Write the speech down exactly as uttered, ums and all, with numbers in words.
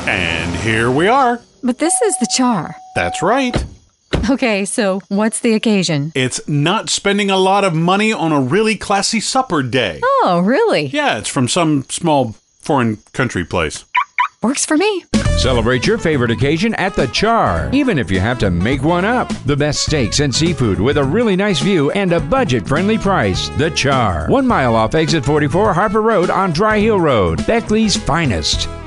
And here we are. But this is the char. That's right. Okay, so what's the occasion? It's not spending a lot of money on a really classy supper day. Oh, really? Yeah, it's from some small foreign country place. Works for me. Celebrate your favorite occasion at the Char, even if you have to make one up. The best steaks and seafood with a really nice view and a budget-friendly price. The Char, one mile off Exit forty-four Harper Road on Dry Hill Road, Beckley's finest.